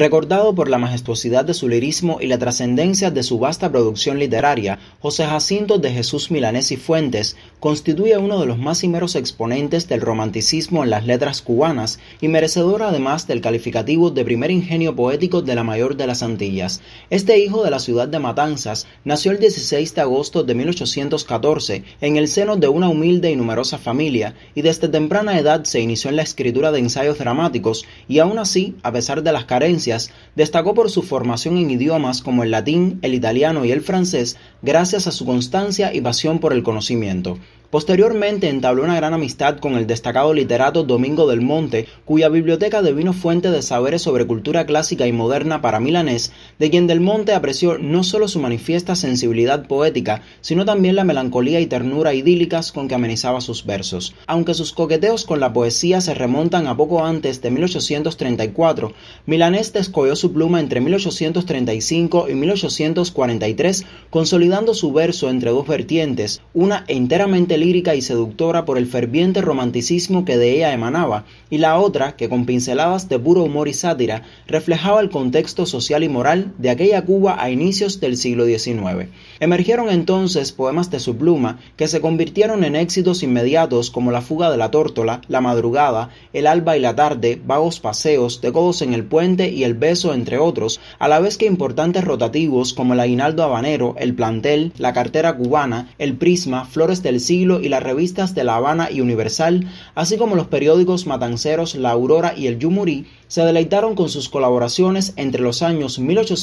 Recordado por la majestuosidad de su lirismo y la trascendencia de su vasta producción literaria, José Jacinto de Jesús Milanés y Fuentes constituye uno de los más cimeros exponentes del romanticismo en las letras cubanas y merecedor además del calificativo de primer ingenio poético de la mayor de las Antillas. Este hijo de la ciudad de Matanzas nació el 16 de agosto de 1814 en el seno de una humilde y numerosa familia y desde temprana edad se inició en la escritura de ensayos dramáticos y aún así, a pesar de las carencias, destacó por su formación en idiomas como el latín, el italiano y el francés, gracias a su constancia y pasión por el conocimiento. Posteriormente entabló una gran amistad con el destacado literato Domingo del Monte, cuya biblioteca devino fuente de saberes sobre cultura clásica y moderna para Milanés, de quien del Monte apreció no solo su manifiesta sensibilidad poética, sino también la melancolía y ternura idílicas con que amenizaba sus versos. Aunque sus coqueteos con la poesía se remontan a poco antes de 1834, Milanés descolló su pluma entre 1835 y 1843, consolidando su verso entre dos vertientes, una enteramente lírica y seductora por el ferviente romanticismo que de ella emanaba, y la otra, que con pinceladas de puro humor y sátira, reflejaba el contexto social y moral de aquella Cuba a inicios del siglo XIX. Emergieron entonces poemas de su pluma que se convirtieron en éxitos inmediatos como La fuga de la tórtola, La madrugada, El alba y la tarde, Vagos paseos, De codos en el puente y El beso, entre otros, a la vez que importantes rotativos como El aguinaldo habanero, El plantel, La cartera cubana, El prisma, Flores del siglo y las revistas de La Habana y Universal, así como los periódicos matanceros La Aurora y El Yumurí, se deleitaron con sus colaboraciones entre los años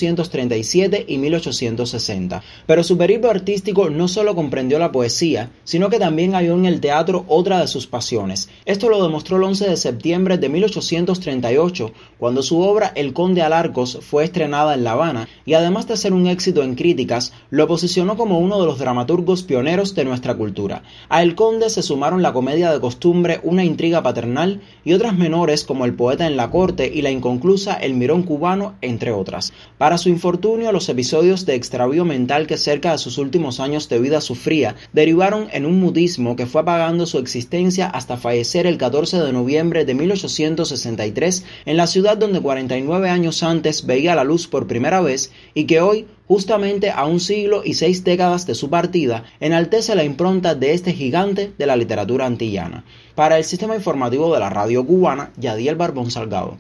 1837 y 1860. Pero su periplo artístico no solo comprendió la poesía, sino que también halló en el teatro otra de sus pasiones. Esto lo demostró el 11 de septiembre de 1838, cuando su obra El Conde Alarcos fue estrenada en La Habana, y además de ser un éxito en críticas, lo posicionó como uno de los dramaturgos pioneros de nuestra cultura. A El Conde se sumaron la comedia de costumbre Una intriga paternal y otras menores como El poeta en la corte y la inconclusa El mirón cubano, entre otras. Para su infortunio, los episodios de extravío mental que cerca de sus últimos años de vida sufría derivaron en un mutismo que fue apagando su existencia hasta fallecer el 14 de noviembre de 1863 en la ciudad donde 49 años antes veía la luz por primera vez y que hoy, justamente a un siglo y 6 décadas de su partida, enaltece la impronta de este gigante de la literatura antillana. Para el Sistema Informativo de la Radio Cubana, Yadiel Barbón Salgado.